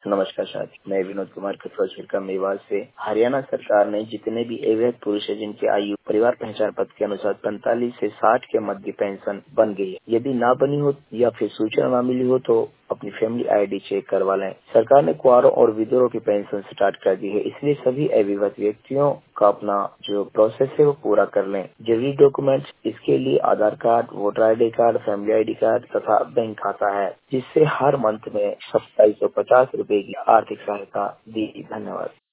नमस्कार साथी, मैं विनोद कुमार कटवाल का मेवाड़ से। हरियाणा सरकार ने जितने भी अवैध पुरुष है जिनकी आयु परिवार पहचान पत्र के अनुसार 45 से 60 के मध्य पेंशन बन गई है। यदि ना बनी हो या फिर सूचना ना मिली हो तो अपनी फैमिली आईडी चेक करवा लें। सरकार ने कुंवारों और विधवाओं की पेंशन स्टार्ट कर दी है, इसलिए सभी अविवाहित व्यक्तियों का अपना जो प्रोसेस है वो पूरा कर लें। जरूरी डॉक्यूमेंट्स इसके लिए Aadhaar card, voter ID card, family ID card तथा बैंक खाता है, जिससे हर मंथ में 2750 रुपए की आर्थिक सहायता दी। धन्यवाद।